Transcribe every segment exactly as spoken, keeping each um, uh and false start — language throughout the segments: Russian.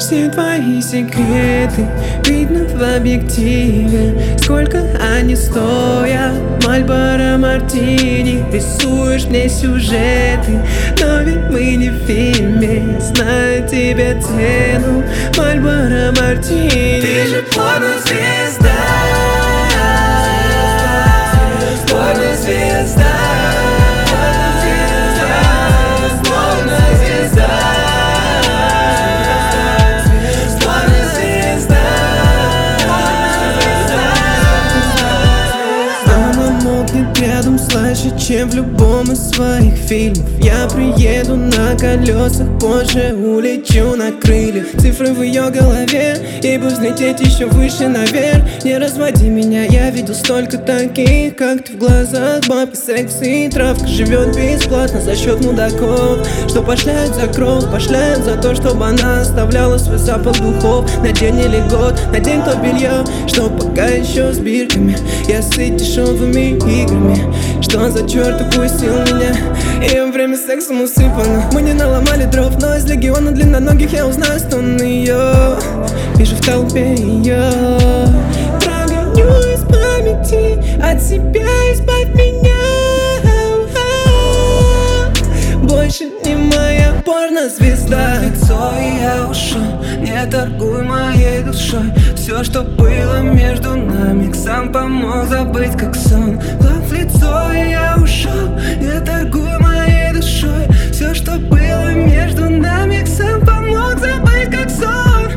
все твои секреты видно в объективе. Сколько они стоят, Мальборо Мартини. Рисуешь мне сюжеты, но ведь мы не в фильме. Знаю тебе цену, Мальборо Мартини. Ты же порнозвезда, порнозвезда, порнозвезда, порнозвезда. Она мокнет рядом слаще, чем в любом из своих фильмов. Я приеду на колесах, позже улечу на крыльях. Цифры в ее голове, ей бы взлететь еще выше наверх. Не разводи меня, я видел столько таких, как ты в глазах. Бабки, секс и травка живет бесплатно за счет мудаков, что пошлят за кровь, пошлят за то, чтобы она оставляла свой запах духов. На день или год, надень то белье, что пока еще с бирками. Я сыт дешевыми играми, что за черт упустил меня? И время сексом усыпано. Мы не наломали дров, но из легиона длинноногих я узнаю стон ее. Вижу в толпе ее, прогоню из памяти, от себя избавь меня. Больше не моя порнозвезда. Лицо и я ушел, не торгуй моей душой. Все, что было между нами, сам помог забыть как сон. В лицо и я ушел, не торгуй моей душой. Все, что было между нами, сам помог забыть как сон.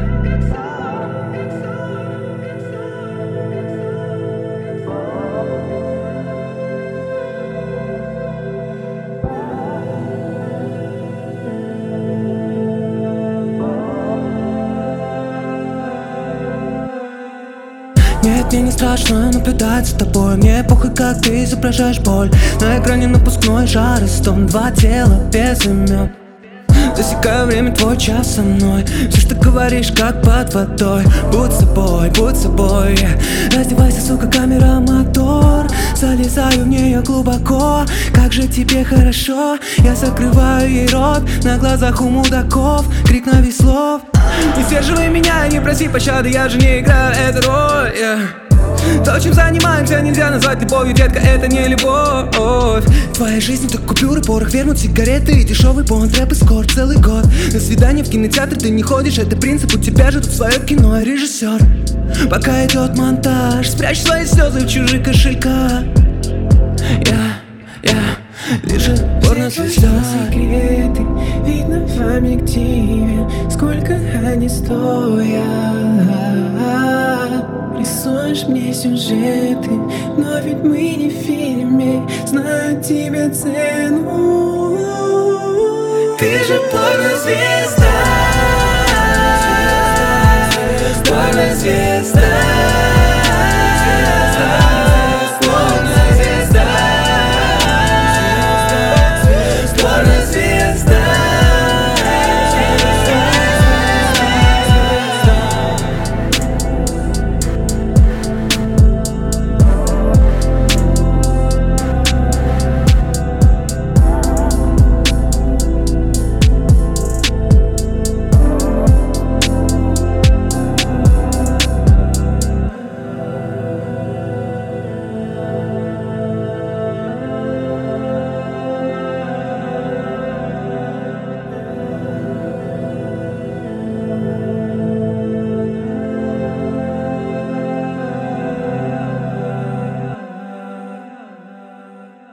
Нет, мне не страшно наблюдать за тобой. Мне похуй, как ты изображаешь боль. На экране напускной жар и стон. Два тела без имен. Засекаю время, твой час со мной. Все, что говоришь, как под водой. Будь собой, будь собой, yeah. Раздевайся, сука, камера, мотор. Залезаю в нее глубоко. Как же тебе хорошо. Я закрываю ей рот на глазах у мудаков. Крик на весь слов. Не сдерживай меня, не проси пощады. Я же не играю эту роль, yeah. То, чем занимаемся, нельзя назвать любовью, детка, это не любовь. В твоей жизни только купюры, порох, вернут сигареты и дешевый бонд, рэп и скор целый год. На свидание в кинотеатр ты не ходишь, это принцип, у тебя же тут свое кино и режиссер. Пока идет монтаж, спрячь свои слезы в чужих кошельках. Я, я, лежит порнозвезда. Секреты видно в объективе, сколько они стоят. Рисуешь мне сюжеты, но ведь мы не в фильме. Знаю тебе цену. Ты же порнозвезда.